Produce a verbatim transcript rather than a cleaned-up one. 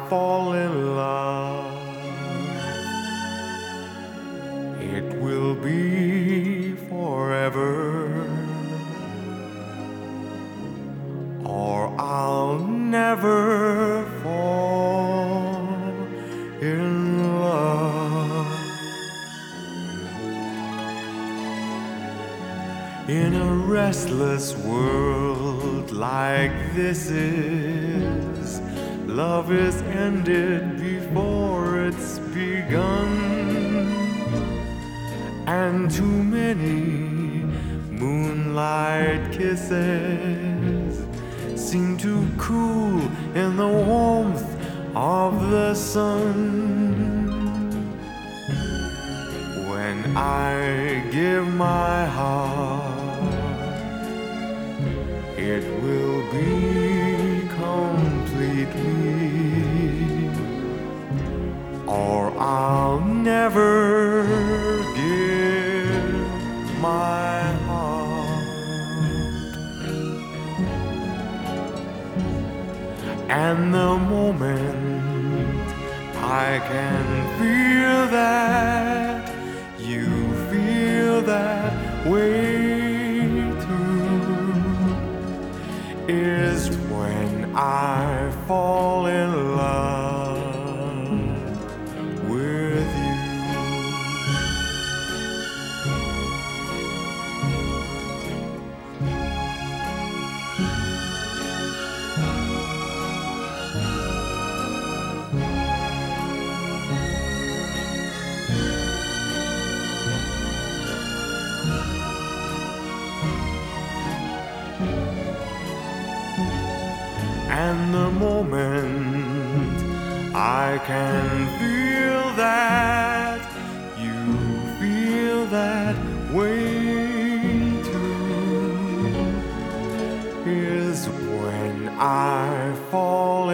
fall in love, it will be forever, or I'll never fall in love. In a restless world like this is, love is ended before it's begun, and too many moonlight kisses seem to cool in the warmth of the sun. When I give my heart, it will be completely, or I'll never give my heart. And the moment I can feel that you feel that way too is when I fall in love with you. And the moment I can feel that you feel that way too is when I fall